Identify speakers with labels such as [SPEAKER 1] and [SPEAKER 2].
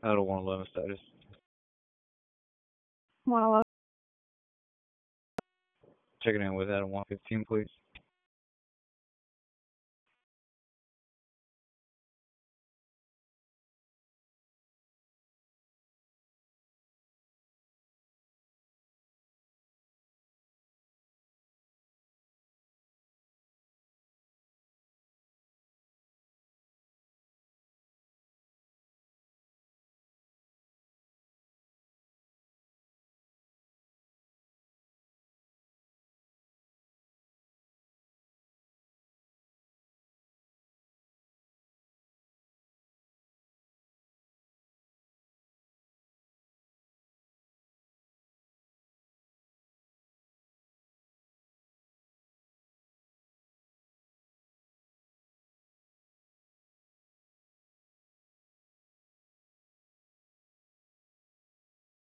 [SPEAKER 1] Out of 111 status.
[SPEAKER 2] 111.
[SPEAKER 1] Checking in with Adam 115, please.